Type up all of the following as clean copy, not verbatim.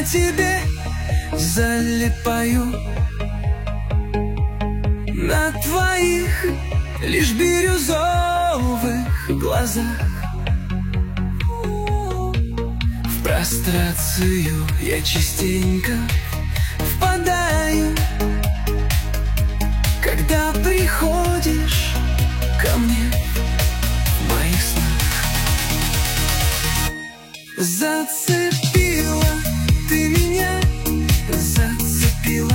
на тебе залипаю, на твоих лишь бирюзовых глазах. В прострацию я частенько впадаю, когда приходишь ко мне в моих снах. Зацепила ты меня, зацепила,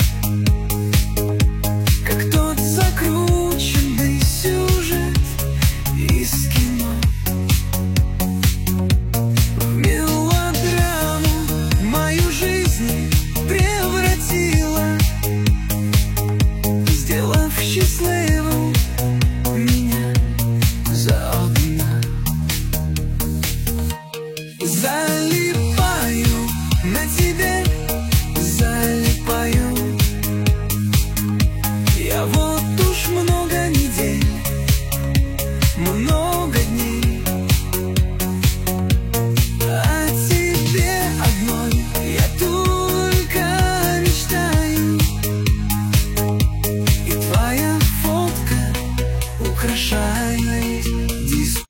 как тот закрученный сюжет из кино. В мелодраму мою жизнь превратила, сделав счастливым меня заодно. Залипаю на тебе, залипаю. Я вот уж много недель, много дней о тебе одной я только мечтаю. И твоя фотка украшает